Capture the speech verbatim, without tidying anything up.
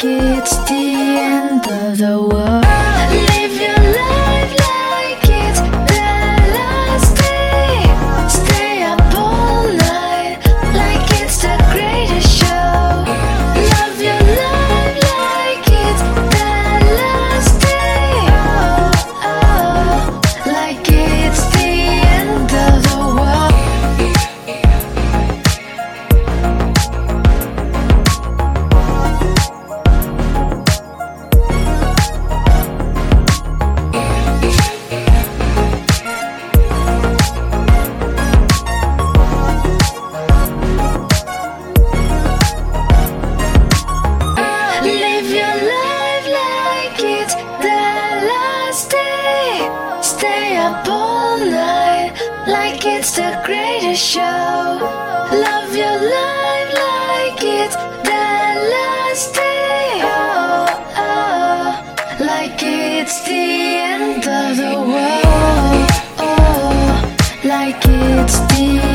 it's the end of the world. Live your life like it's the last day. Stay up all night like it's the greatest show. Love your life like it's the last day. Oh, oh, like it's the end of the world. Live your life like it's the last day. Stay up all night like it's the greatest show. Love your life like it's the last day. Oh, oh, like it's the end of the world. Oh, like it's the